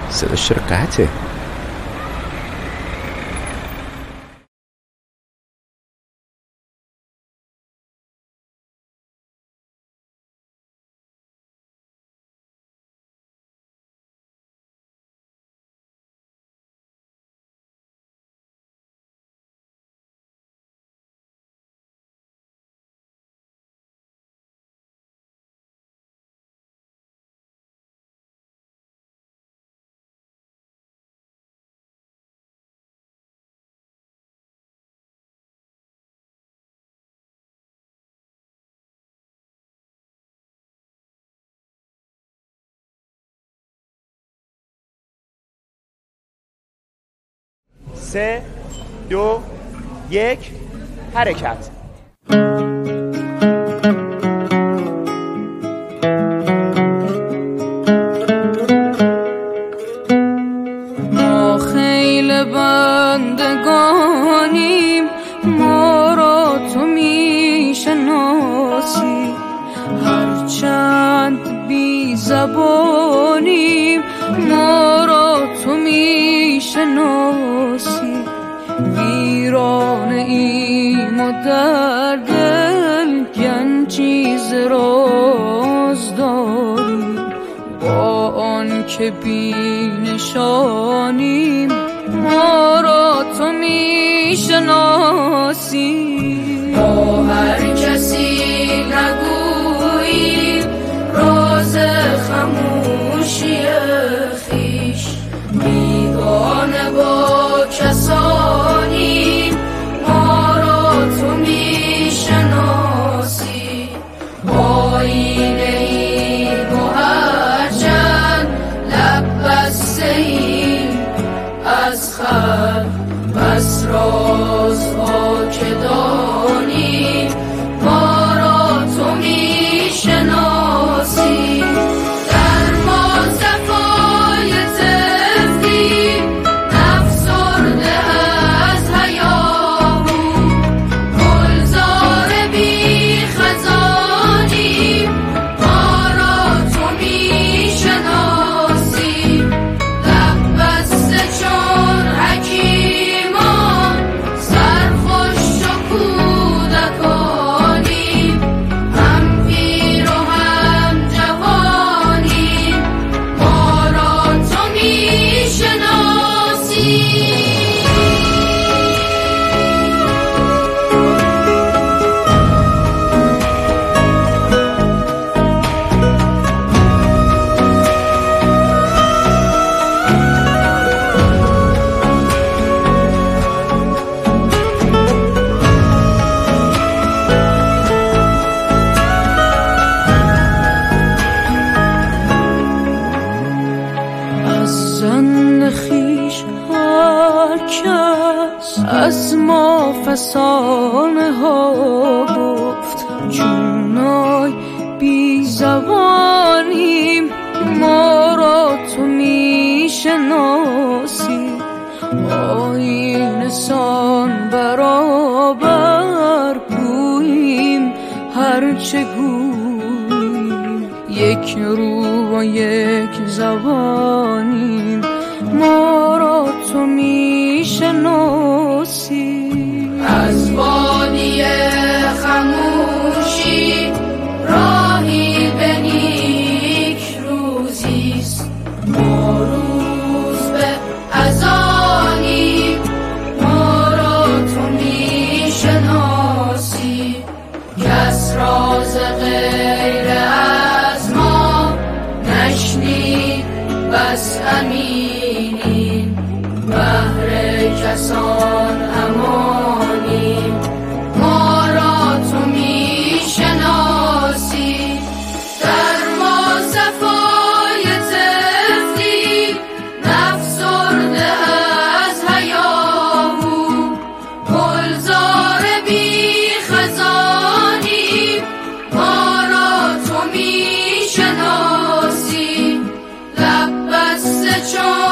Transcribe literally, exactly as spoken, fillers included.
صداش چرا قطعه؟ سه دو یک حرکت. ما خیل بندگانیم، ما را تو میشناسی، هرچند بی زبانیم ما را تو میشناسی. ویرانه ایم و در دل گنجی ز راز داریم، با آن که بی نشانیم ما را تو میشناسی. با هر کسی نگوییم راز خموشی خویش، بیگانه با کسانی ما را تو میشناسی. آینه ایم و هرچند لب بسته ایم از خلق، بس رازها که دانیم ما را تو میشناسی. در ما صفای طفلی افسرده از حیامون، گلزار بی خزانی ما را تو میشناسی. لب بسته چون حکیمان، سرخوش و کودکانیم، هم پیر و هم جوانیم ما را تو میشناسی. از زن خویش هر کس از ما فسانه ها گفت، چونای بی زبانیم ما را تو میشناسی. آیین سان برابر گوییم هرچه گوییم، یک رو و یک زبانیم ما را تو میشناسی. از وادی خموشی راهی به نیک روزیست، ما روز به اذانیم ما را تو میشناسی. کس راز غیر از ما نشنید، بس امینیم بهر کسان امانیم ما را تو میشناسی. در ما صفای طفلی نفسرده از حیامون، گلزار بی خزانیم ما را تو میشناسی. لب بسته چون